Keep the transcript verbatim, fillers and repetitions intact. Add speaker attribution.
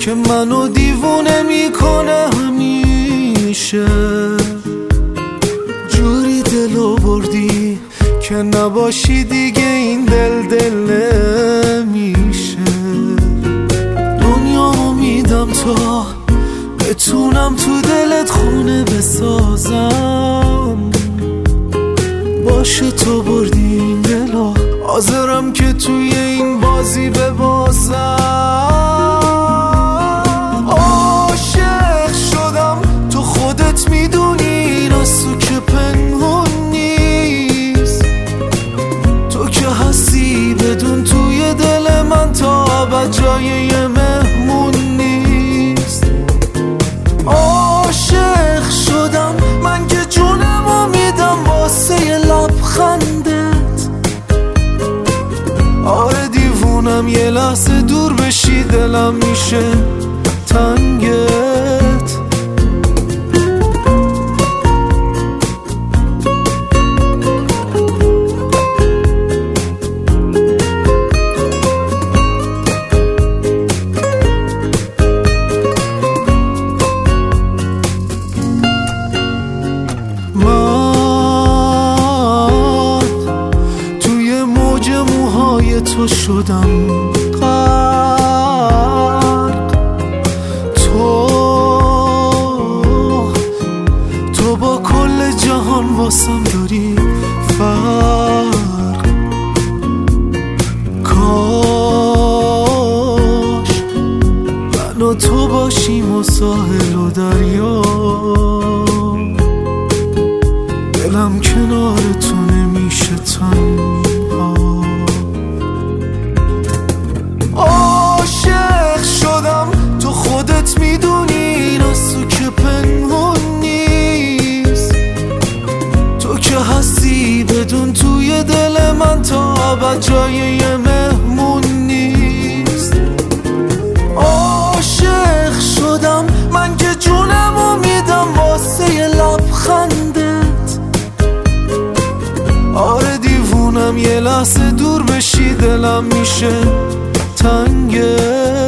Speaker 1: که منو دیوونه میکنه همیشه. جوری دلو بردی که نباشی دیگه این دل دل نمیشه. دنیا میدم تا بتونم تو دلت خونه بسازم. باشه تو بردی این دلو، حاضرم که توی این بازی ببازم. عاشق شدم تو خودت میدونی، این از تو که پنهون نیست. تو که هستی بدون توی دل من تا ابد جای یه مهمون نیست. عاشق شدم من که جونمو میدم واسه لبخندت. آره دیوونم یه لحظه دور بشی دلم میشه تنگت. تو شدم غرق، تو تو با کل جهان واسم داری فرق. کاش من و تو باشیم و ساحل و دریا، دلم کنار تو نمیشه تنها. عاشق شدم تو خودت میدونی، این از تو که پنهون نیست. تو که هستی بدون توی دل من تا ابد جای یه مهمون نیست. عاشق شدم من که جونمو میدم واسه لبخندت. آره دیوونم یه لحظه دور بشی دلم میشه تنگه.